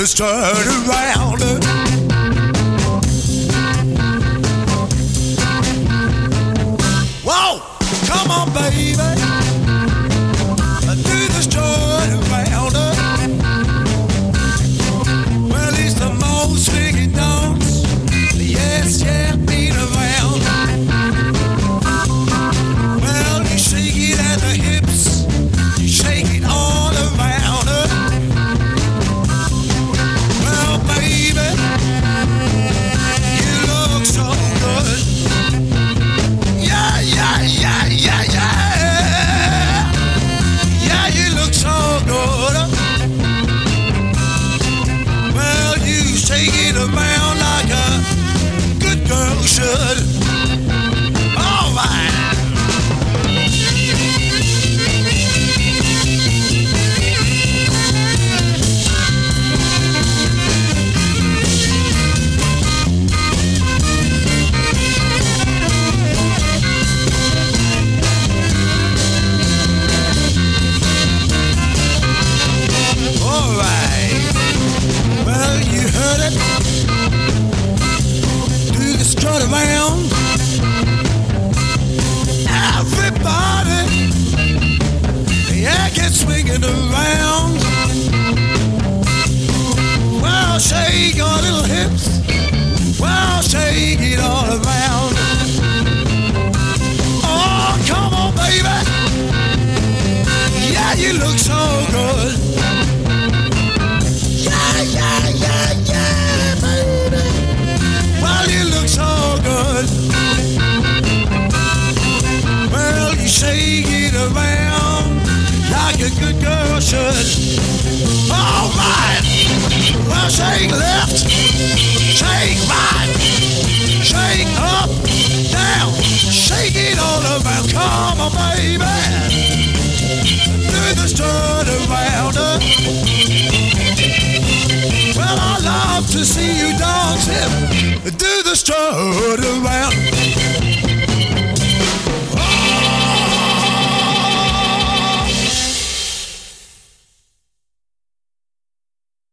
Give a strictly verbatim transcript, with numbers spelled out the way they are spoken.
the strut around. Whoa, come on, baby. Do the strut around. Well, it's the most swinging dance. Yes, yeah, been around. Well, you shake it at the hips. You shake it all around. Well, baby, you look so good. Yeah, yeah, yeah, yeah, yeah. Yeah, you look so good. Well, you shake it around like a good girl should. All right. All right. Well, you heard it. Do the strut around. Everybody, yeah, get swinging around. Well, shake your little hips. Well, shake it all around. Oh, come on, baby. Yeah, you look so good. Yeah, yeah, yeah, yeah, baby. Well, you look so good. Well, you shake it around like a good girl should. All right. Well, shake left, shake right, shake up, down, shake it all around. Come on, baby. Do the strut around. Well, I love to see you dancing. Do the strut around.